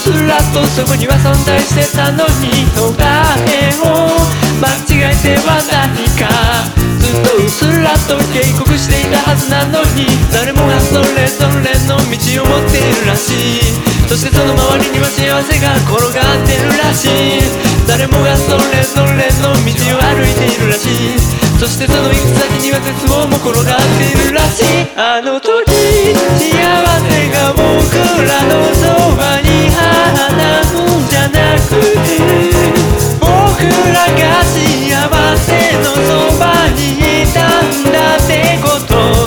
すらとそこには存在してたのに、答えを間違えては何か、ずっとうっすらと警告していたはずなのに、誰もがそれぞれの道を持っているらしい。そしてその周りには幸せが転がってるらしい。誰もがそれぞれの道を歩いているらしい。そしてその行く先には絶望も転がっているらしい。あの時幸せが僕らのそばにあったんじゃなくて、僕らが幸せのそばにいたんだってこと、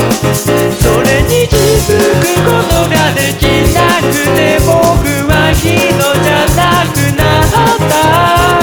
それに気づくことができなくて、僕は人じゃなくなった。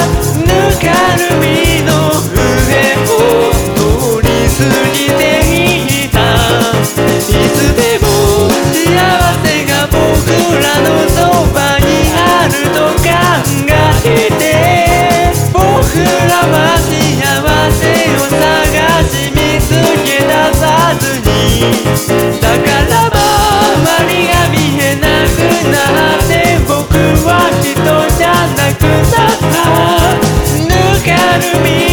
ぬかるみの上を通り過ぎていった。いつでも幸せが僕らのそばにあると考えて、僕らは幸せを探し見つけ出さずに、だから周りが見えなくなって、僕は人じゃなくなった。ぬかるみ